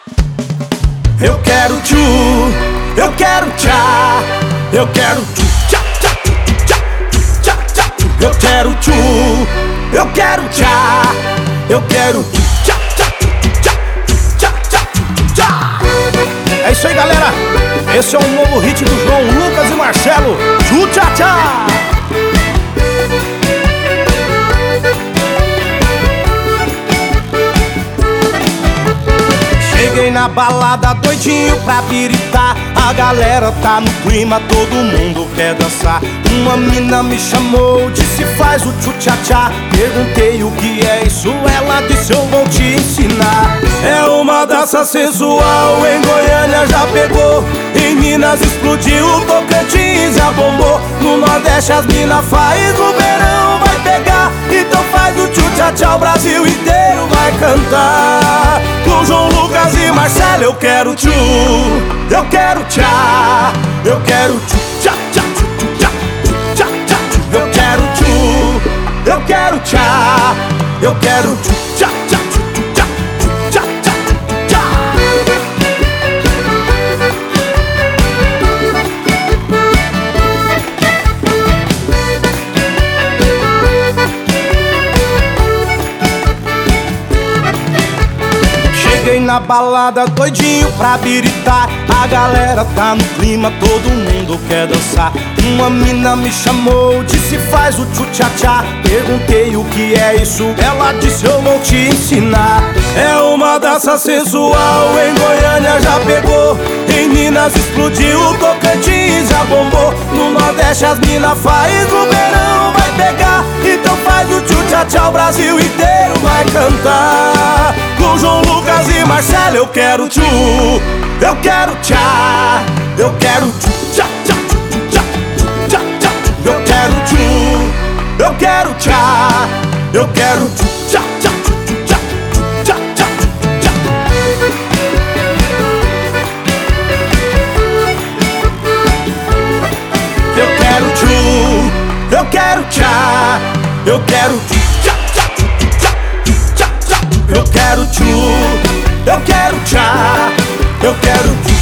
Eu quero tchu, eu quero tchá, eu quero tchu, tchá, tchá, tchá, tchá, tchá. Eu quero tchu, eu quero tchá, eu quero tchu, tchá, tchá, tchá, tchá, tchá, tchá. É isso aí, galera. Esse é um novo hit do João Lucas e Marcelo, Tchu Tchá Tchá. Cheguei na balada doidinho pra piritar. A galera tá no clima, todo mundo quer dançar. Uma mina me chamou, disse faz o tchu-tchá-tchá. Perguntei o que é isso, ela disse eu vou te ensinar. É uma dança sensual, em Goiânia já pegou, em Minas explodiu, Tocantins já bombou. No Nordeste as mina faz, no verão vai pegar. Então faz o tchu-tchá-tchá, o Brasil inteiro vai cantar. Com João Lucas e Marcelo eu quero tchu, eu quero tchá, eu quero tchu, tchá, tchá, tchu, tchá, tchá, tchá, tchu. Eu quero tchu, eu quero tchá, eu quero tchu, tchá, tchá, tchu, tchá, tchá, tchá, tchá. Cheguei na balada doidinho pra biritar. A galera tá no clima, todo mundo quer dançar. Uma mina me chamou, disse faz o tchu-tchá-tchá. Perguntei o que é isso, ela disse eu vou te ensinar. É uma dança sensual, em Goiânia já pegou, em Minas explodiu, Tocantins já bombou. No Nordeste as mina faz, no verão vai pegar. Então faz o tchu-tchá-tchá, o Brasil inteiro vai cantar. Com João Lucas e Marcelo eu quero tchu, eu quero tchá, eu quero tchu, tchá, tchá, tchá, tchá, tchá. Eu quero tchu, eu quero tchá, eu quero tchu, tchá, tchá, tchá, tchá, tchá, tchá. Eu quero tchu, eu quero tchá, eu quero tchu, tchá, tchá, tchá, tchá, tchá. Eu quero tchu, eu quero tchá, eu quero tchu.